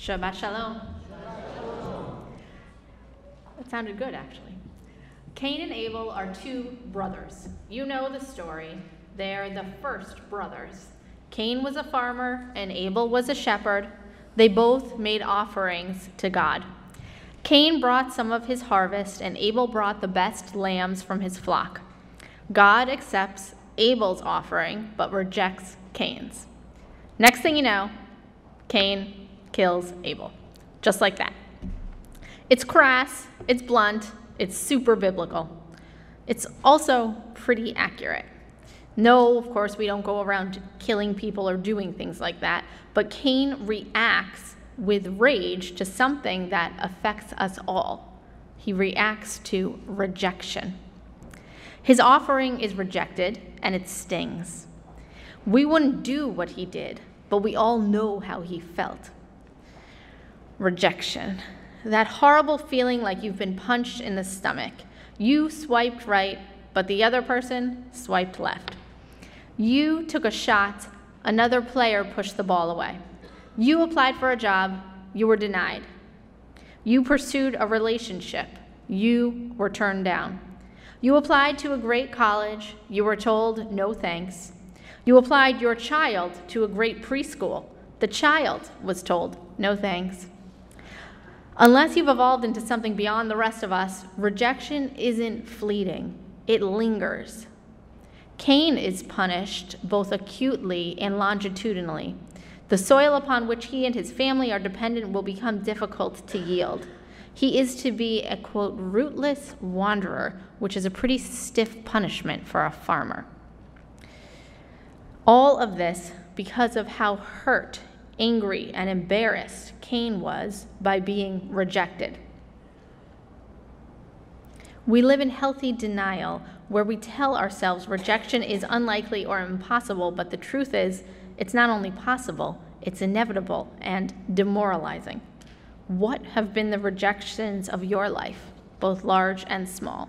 Shabbat Shalom. That sounded good, actually. Cain and Abel are two brothers. You know the story. They're the first brothers. Cain was a farmer and Abel was a shepherd. They both made offerings to God. Cain brought some of his harvest and Abel brought the best lambs from his flock. God accepts Abel's offering but rejects Cain's. Next thing you know, Cain kills Abel. Just like that. It's crass, it's blunt, it's super biblical. It's also pretty accurate. No, of course, we don't go around killing people or doing things like that, but Cain reacts with rage to something that affects us all. He reacts to rejection. His offering is rejected, and it stings. We wouldn't do what he did, but we all know how he felt. Rejection. That horrible feeling like you've been punched in the stomach. You swiped right, but the other person swiped left. You took a shot, another player pushed the ball away. You applied for a job, you were denied. You pursued a relationship, you were turned down. You applied to a great college, you were told no thanks. You applied your child to a great preschool. The child was told no thanks. Unless you've evolved into something beyond the rest of us, rejection isn't fleeting, it lingers. Cain is punished both acutely and longitudinally. The soil upon which he and his family are dependent will become difficult to yield. He is to be a, quote, rootless wanderer, which is a pretty stiff punishment for a farmer. All of this because of how hurt, angry, and embarrassed Cain was by being rejected. We live in healthy denial where we tell ourselves rejection is unlikely or impossible, but the truth is it's not only possible, it's inevitable and demoralizing. What have been the rejections of your life, both large and small?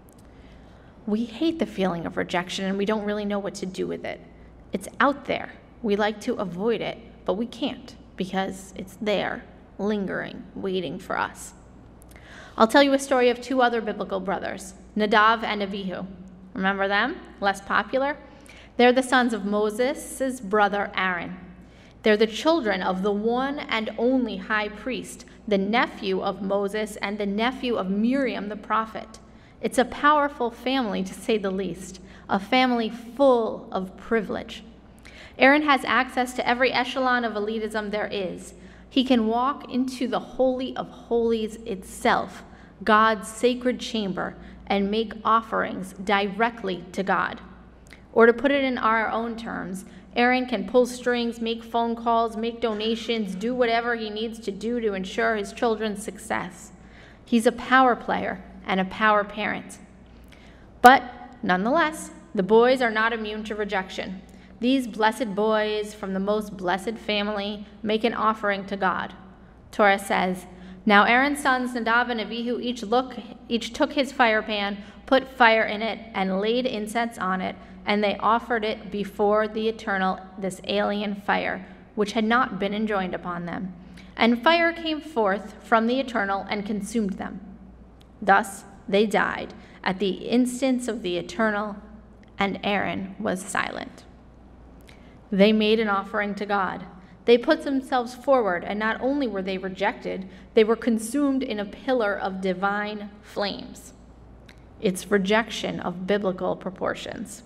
We hate the feeling of rejection and we don't really know what to do with it. It's out there. We like to avoid it, but we can't because it's there, lingering, waiting for us. I'll tell you a story of two other biblical brothers, Nadav and Abihu. Remember them? Less popular? They're the sons of Moses' brother Aaron. They're the children of the one and only high priest, the nephew of Moses and the nephew of Miriam the prophet. It's a powerful family, to say the least, a family full of privilege. Aaron has access to every echelon of elitism there is. He can walk into the Holy of Holies itself, God's sacred chamber, and make offerings directly to God. Or to put it in our own terms, Aaron can pull strings, make phone calls, make donations, do whatever he needs to do to ensure his children's success. He's a power player and a power parent. But nonetheless, the boys are not immune to rejection. These blessed boys from the most blessed family make an offering to God. Torah says, "Now Aaron's sons Nadav and Abihu each took his fire pan, put fire in it, and laid incense on it, and they offered it before the Eternal, this alien fire, which had not been enjoined upon them. And fire came forth from the Eternal and consumed them. Thus they died at the instance of the Eternal, and Aaron was silent." They made an offering to God. They put themselves forward, and not only were they rejected, they were consumed in a pillar of divine flames. It's rejection of biblical proportions.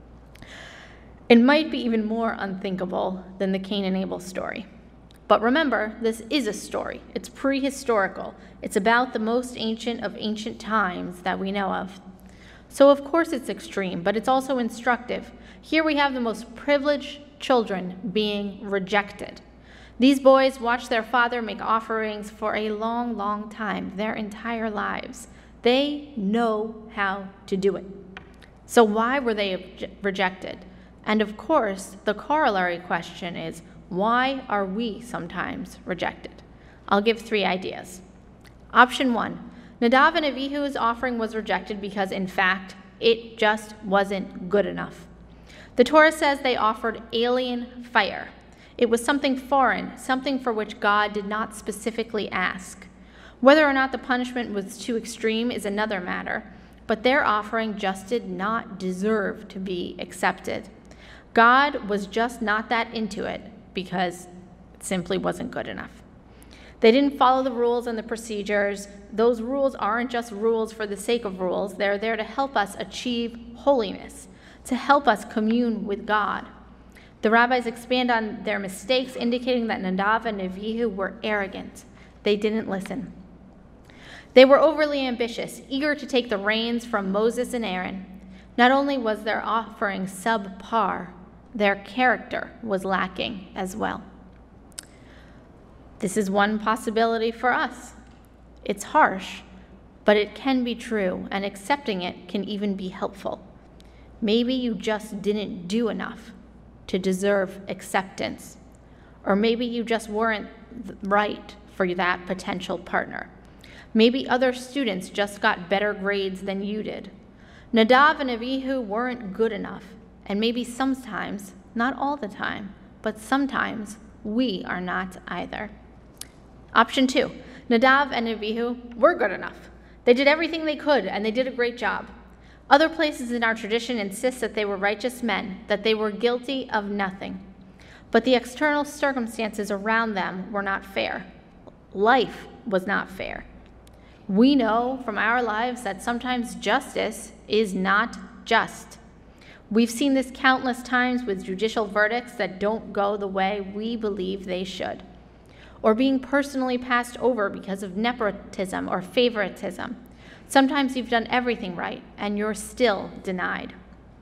It might be even more unthinkable than the Cain and Abel story. But remember, this is a story. It's prehistorical. It's about the most ancient of ancient times that we know of. So of course it's extreme, but it's also instructive. Here we have the most privileged children being rejected. These boys watched their father make offerings for a long, long time, their entire lives. They know how to do it. So why were they rejected? And of course, the corollary question is, why are we sometimes rejected? I'll give 3 ideas. Option 1, Nadav and Abihu's offering was rejected because, in fact, it just wasn't good enough. The Torah says they offered alien fire. It was something foreign, something for which God did not specifically ask. Whether or not the punishment was too extreme is another matter, but their offering just did not deserve to be accepted. God was just not that into it because it simply wasn't good enough. They didn't follow the rules and the procedures. Those rules aren't just rules for the sake of rules. They're there to help us achieve holiness, to help us commune with God. The rabbis expand on their mistakes, indicating that Nadav and Avihu were arrogant. They didn't listen. They were overly ambitious, eager to take the reins from Moses and Aaron. Not only was their offering subpar, their character was lacking as well. This is one possibility for us. It's harsh, but it can be true, and accepting it can even be helpful. Maybe you just didn't do enough to deserve acceptance, or maybe you just weren't right for that potential partner. Maybe other students just got better grades than you did. Nadav and Avihu weren't good enough, and maybe sometimes, not all the time, but sometimes we are not either. Option 2, Nadav and Avihu were good enough. They did everything they could, and they did a great job. Other places in our tradition insist that they were righteous men, that they were guilty of nothing. But the external circumstances around them were not fair. Life was not fair. We know from our lives that sometimes justice is not just. We've seen this countless times with judicial verdicts that don't go the way we believe they should, or being personally passed over because of nepotism or favoritism. Sometimes you've done everything right, and you're still denied.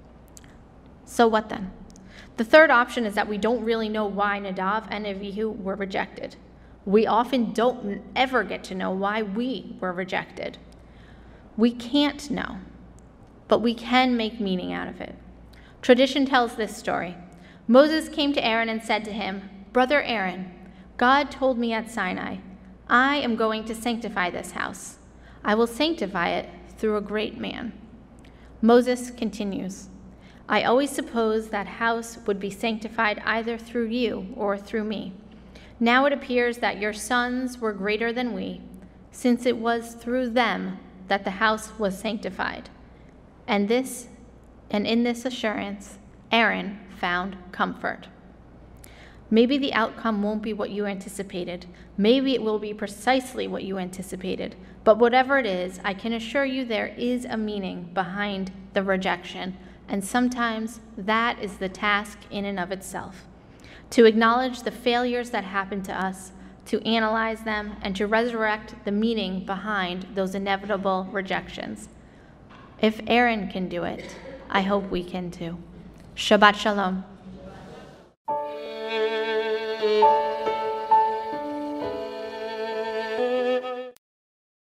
So what then? The third option is that we don't really know why Nadav and Avihu were rejected. We often don't ever get to know why we were rejected. We can't know, but we can make meaning out of it. Tradition tells this story. Moses came to Aaron and said to him, "Brother Aaron, God told me at Sinai, I am going to sanctify this house. I will sanctify it through a great man." Moses continues, "I always supposed that house would be sanctified either through you or through me. Now it appears that your sons were greater than we, since it was through them that the house was sanctified." And in this assurance, Aaron found comfort. Maybe the outcome won't be what you anticipated. Maybe it will be precisely what you anticipated. But whatever it is, I can assure you there is a meaning behind the rejection, and sometimes that is the task in and of itself. To acknowledge the failures that happen to us, to analyze them, and to resurrect the meaning behind those inevitable rejections. If Aaron can do it, I hope we can too. Shabbat Shalom.